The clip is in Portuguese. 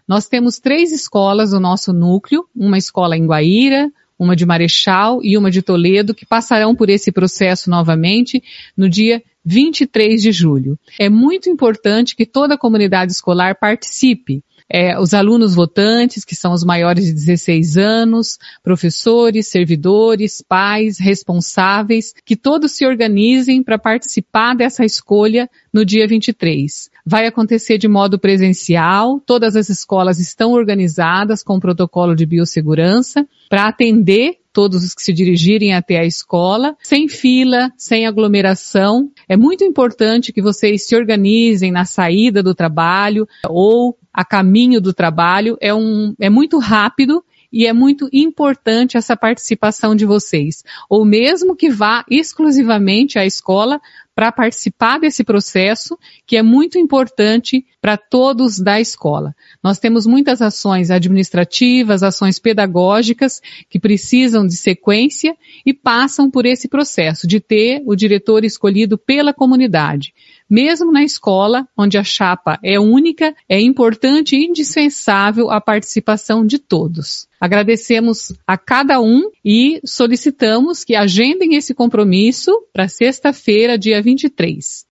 Nós temos 3 escolas no nosso núcleo, uma escola em Guaíra, uma de Marechal e uma de Toledo, que passarão por esse processo novamente no dia 23 de julho. É muito importante que toda a comunidade escolar participe. Os alunos votantes, que são os maiores de 16 anos, professores, servidores, pais, responsáveis, que todos se organizem para participar dessa escolha no dia 23. Vai acontecer de modo presencial, todas as escolas estão organizadas com protocolo de biossegurança para atender todos os que se dirigirem até a escola, sem fila, sem aglomeração. É muito importante que vocês se organizem na saída do trabalho ou a caminho do trabalho. É muito rápido e é muito importante essa participação de vocês. Ou mesmo que vá exclusivamente à escola para participar desse processo, que é muito importante para todos da escola. Nós temos muitas ações administrativas, ações pedagógicas que precisam de sequência e passam por esse processo de ter o diretor escolhido pela comunidade. Mesmo na escola, onde a chapa é única, é importante e indispensável a participação de todos. Agradecemos a cada um e solicitamos que agendem esse compromisso para sexta-feira, dia 23.